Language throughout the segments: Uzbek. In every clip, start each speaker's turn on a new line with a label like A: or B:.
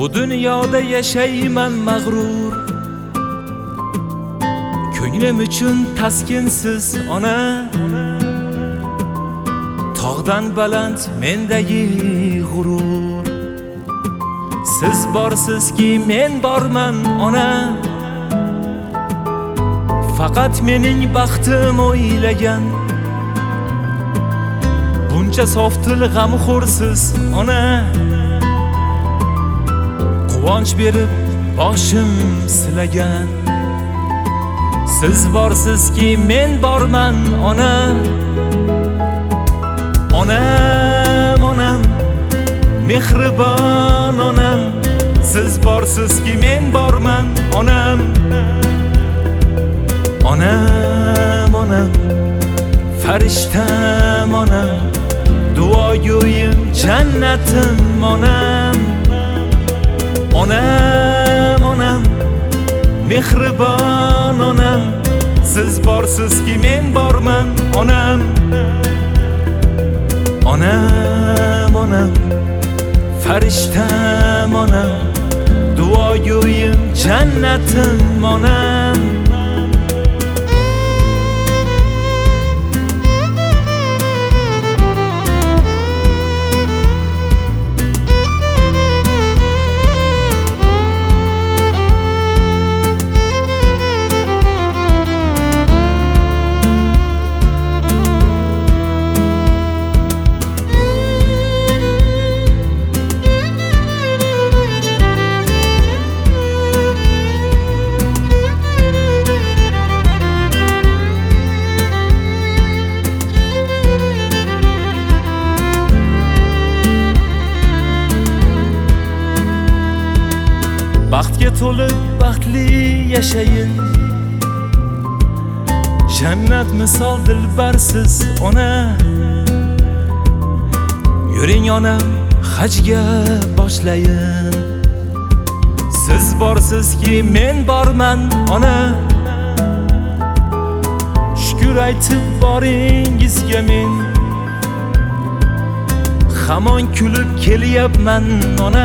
A: Bu dunyoda yashayman mag'rur, ko'nglim uchun taskinsiz ona. Tog'dan baland mendagi g'urur, siz borsizki men borman ona. Faqat mening baxtim o'ylagan, buncha softil g'amxo'rsiz ona. Quvonch berib boshim silagan, siz borsizki men borman ona. Onam, onam, mehribon onam, siz borsizki men borman onam. Onam, onam, farishtam onam, duogo'yim jannatim onam. Onam, onam, mehribon onam, siz borsizki men borman onam. Onam, onam, farishtam onam, duogo'yim jannatim onam. Baxtga to'lib baxtli yashayin, jannat misol dilbarsiz ona. Yuring onam, hajga boshlayin, siz borsizki men borman ona. Shukr aytib boringizga men hamon kulib kelyapman ona.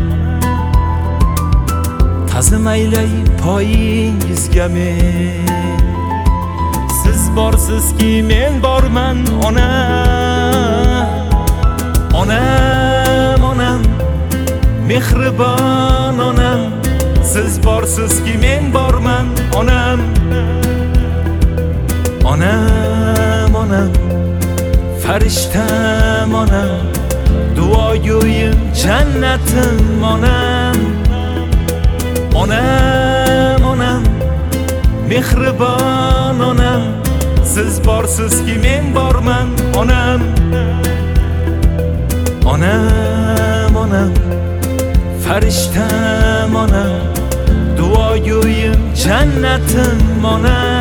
A: Ta'zim aylay poyingizga men, siz borsizki men borman ona. Onam, onam, mehribon onam, siz borsizki men borman onam. Onam, onam, farishtam onam, duogo'yim jannatim onam. Onam, onam, mehribon onam, siz borsizki men borman onam. Onam, onam, farishtam onam, duogo'yim jannatim onam.